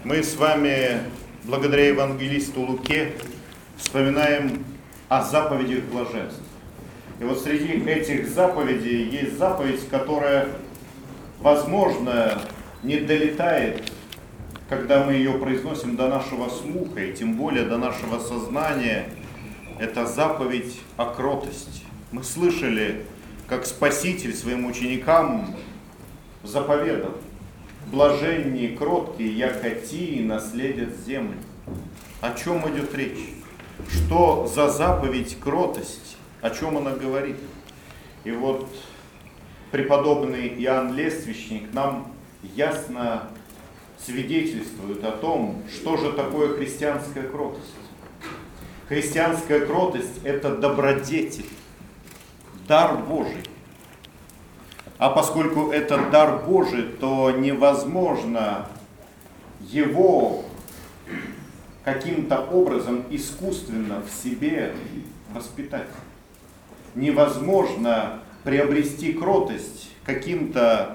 Мы с вами, благодаря евангелисту Луке, вспоминаем о заповедях блаженства. И вот среди этих заповедей есть заповедь, которая, возможно, не долетает, когда мы ее произносим до нашего слуха, и тем более до нашего сознания. Это заповедь о кротости. Мы слышали, как Спаситель своим ученикам заповедал: блаженние кроткие, яко тии наследят землю. О чем идет речь? Что за заповедь кротость? О чем она говорит? И вот преподобный Иоанн Лествичник нам ясно свидетельствует о том, что же такое христианская кротость. Христианская кротость – это добродетель, дар Божий. А поскольку это дар Божий, то невозможно его каким-то образом искусственно в себе воспитать. Невозможно приобрести кротость каким-то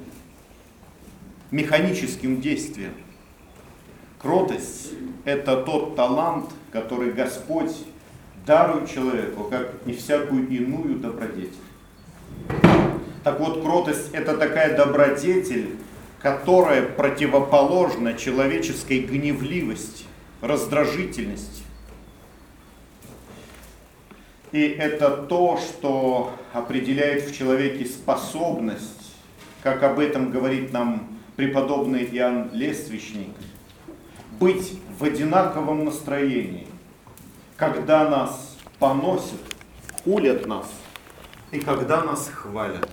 механическим действием. Кротость – это тот талант, который Господь дарует человеку, как и всякую иную добродетель. Так вот, кротость – это такая добродетель, которая противоположна человеческой гневливости, раздражительности. И это то, что определяет в человеке способность, как об этом говорит нам преподобный Иоанн Лествичник, быть в одинаковом настроении, когда нас поносят, хулят нас, и когда нас хвалят.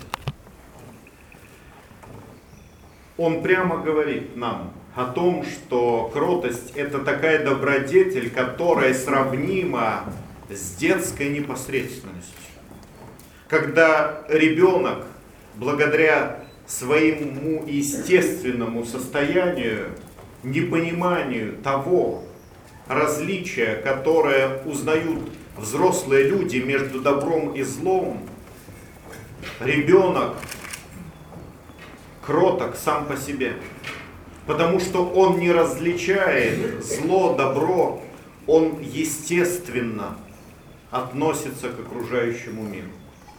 Он прямо говорит нам о том, что кротость – это такая добродетель, которая сравнима с детской непосредственностью. Когда ребенок, благодаря своему естественному состоянию, непониманию того различия, которое узнают взрослые люди между добром и злом, ребенок кроток сам по себе, потому что он не различает зло, добро, он естественно относится к окружающему миру.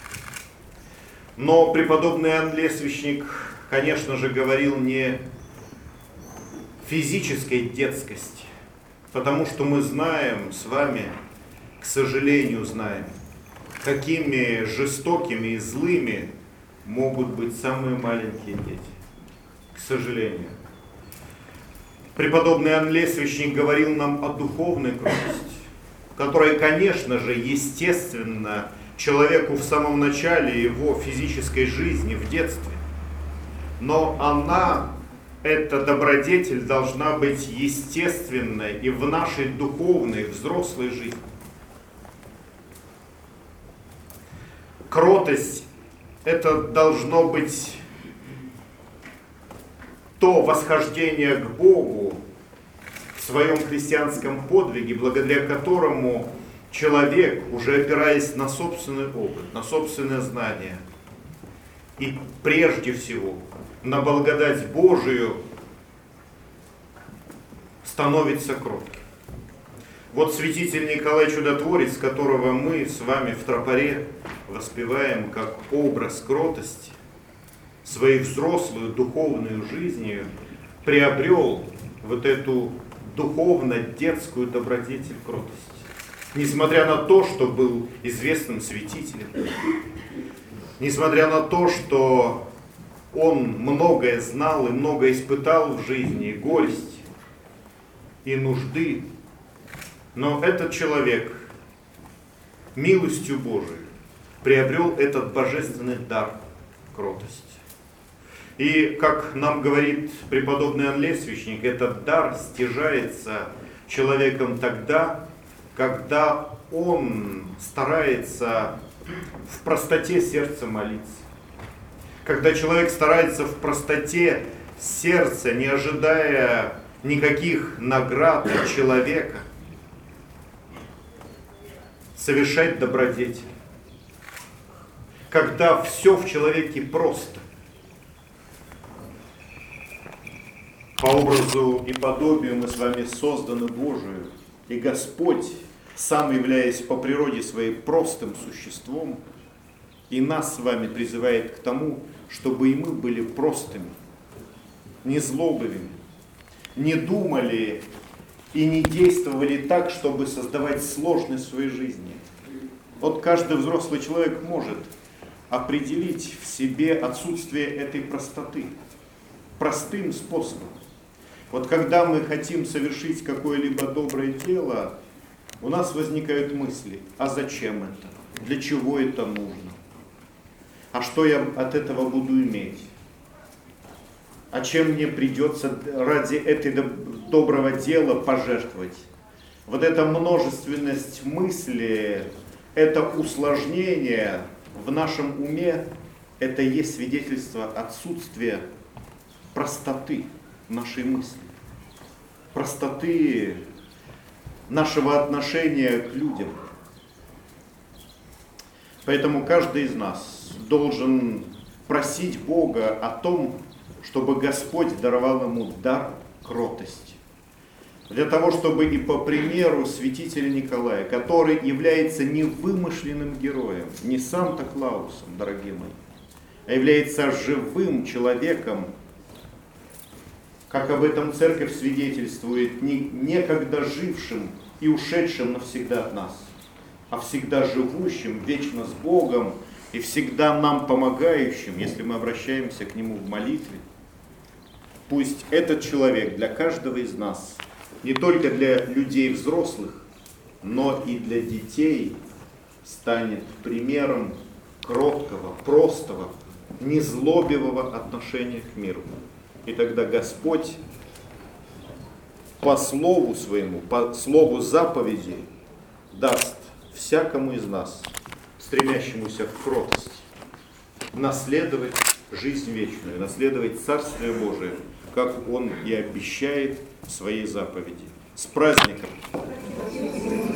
Но преподобный Иоанн Лествичник, конечно же, говорил не физической детскости, потому что мы знаем с вами, к сожалению, знаем, какими жестокими и злыми могут быть самые маленькие дети. К сожалению. Преподобный Иоанн Лествичник говорил нам о духовной кротости, которая, конечно же, естественно человеку в самом начале его физической жизни, в детстве. Но она, эта добродетель, должна быть естественной и в нашей духовной, взрослой жизни. Кротость – это должно быть то восхождение к Богу в своем христианском подвиге, благодаря которому человек, уже опираясь на собственный опыт, на собственное знание и прежде всего на благодать Божию, становится кротким. Вот святитель Николай Чудотворец, которого мы с вами в тропаре воспеваем как образ кротости, своей взрослую духовную жизнью приобрел вот эту духовно-детскую добродетель кротости. Несмотря на то, что был известным святителем, несмотря на то, что он многое знал и многое испытал в жизни, и горесть, и нужды, но этот человек милостью Божией приобрел этот божественный дар кротости. И, как нам говорит преподобный Иоанн Лествичник, этот дар стяжается человеком тогда, когда он старается в простоте сердца молиться. Когда человек старается в простоте сердца, не ожидая никаких наград от человека, совершать добродетель. Когда все в человеке просто. По образу и подобию мы с вами созданы Божию, и Господь, сам являясь по природе своей простым существом, и нас с вами призывает к тому, чтобы и мы были простыми, не злобными, не думали и не действовали так, чтобы создавать сложность в своей жизни. Вот каждый взрослый человек может определить в себе отсутствие этой простоты простым способом. Вот когда мы хотим совершить какое-либо доброе дело, у нас возникают мысли: а зачем это? Для чего это нужно? А что я от этого буду иметь? А чем мне придется ради этого доброго дела пожертвовать? Вот эта множественность мыслей, это усложнение в нашем уме, это и есть свидетельство отсутствия простоты нашей мысли, простоты нашего отношения к людям. Поэтому каждый из нас должен просить Бога о том, чтобы Господь даровал ему дар кротости. Для того, чтобы и по примеру святителя Николая, который является не вымышленным героем, не Санта-Клаусом, дорогие мои, а является живым человеком, как об этом Церковь свидетельствует, не некогда жившим и ушедшим навсегда от нас, а всегда живущим, вечно с Богом и всегда нам помогающим, если мы обращаемся к Нему в молитве. Пусть этот человек для каждого из нас, не только для людей взрослых, но и для детей, станет примером кроткого, простого, незлобивого отношения к миру. И тогда Господь по слову своему, по слову заповеди даст всякому из нас, стремящемуся в кротость, наследовать жизнь вечную, наследовать Царствие Божие, как Он и обещает в своей заповеди. С праздником!